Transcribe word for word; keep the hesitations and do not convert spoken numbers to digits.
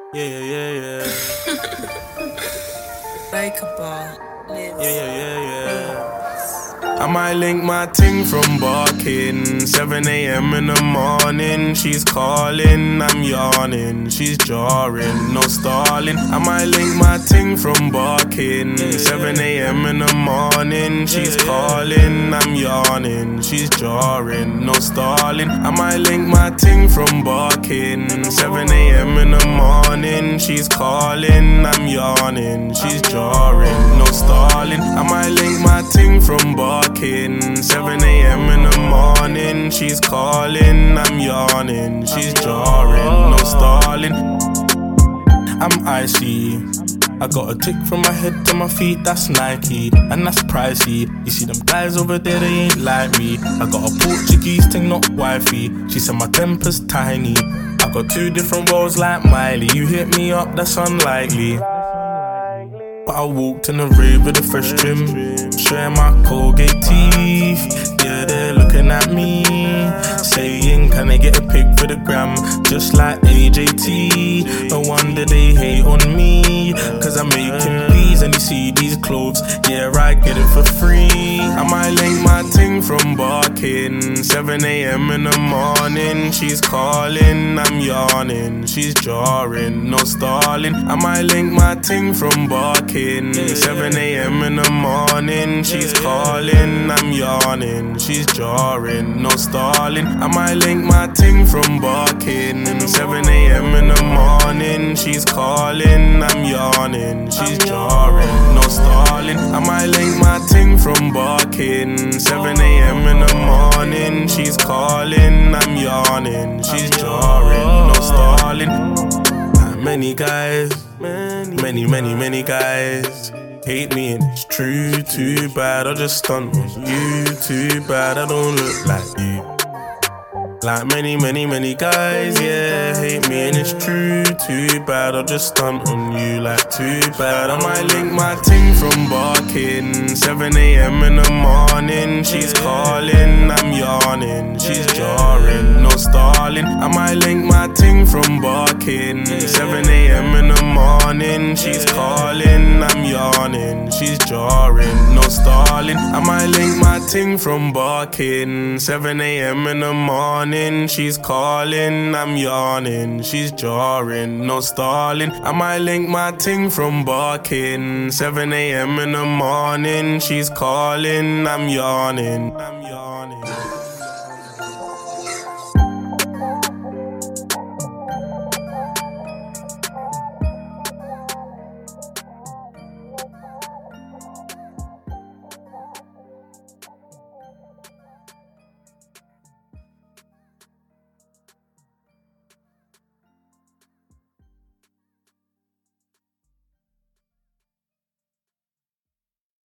Yeah, yeah, yeah, yeah. Like a ball, live. Yeah, yeah, yeah, yeah. I might link my ting from barking. seven a.m. in the morning. She's calling, I'm yawning. She's jarring, no stalling. I might link my ting from barking. seven a.m. in the morning. She's calling, I'm yawning. She's jarring, no stalling. I might link my ting from barking. seven a.m. in the morning. She's calling, I'm yawning. She's jarring, no stalling. I might link my ting from barking. seven a.m. in the morning. She's calling, I'm yawning. She's jarring, no stalling. I'm icy. I got a tick from my head to my feet, that's Nike, and that's pricey. You see them guys over there, they ain't like me. I got a Portuguese thing, not wifey. She said my temper's tiny. I got two different roles like Miley. You hit me up, that's unlikely. But I walked in the rave with a fresh trim, showing my Colgate teeth. Yeah, they're looking at me, saying, can I get a pic for the gram? Just like A J T. No wonder they hate on me, cause I'm making peas and you see these clothes. Yeah, I get it for free. I might link my ting from barking. seven a.m. in the morning. She's calling, I'm yawning. She's jarring, no stalling. I might link my ting from barking. seven a.m. in the morning. She's calling, I'm yawning. She's jarring, no stalling. I might link my ting from barking. seven a.m. in the morning. She's calling, I'm yawning. She's jarring, no stalling. I might link my ting from barking. seven a.m. in the morning. She's calling, I'm yawning. She's jarring, no stalling. Many guys, many, many, many guys hate me and it's true, too bad. I just stunt on you, too bad. I don't look like you. Like many, many, many guys, yeah, hate me and it's true, too bad. I'll just stunt on you like too bad. I might link my ting from barking. seven a.m. in the morning. She's calling, I'm yawning. She's jarring, no stalling. I might link my ting from barking. seven a.m. in the morning. She's calling, I'm yawning. She's jarring, no stalling. I might link my ting from barking. seven a.m. in the morning. She's calling, I'm yawning. She's jarring, no stalling. I might link my ting from barking. seven a.m. in the morning. She's calling, I'm yawning. I'm yawning.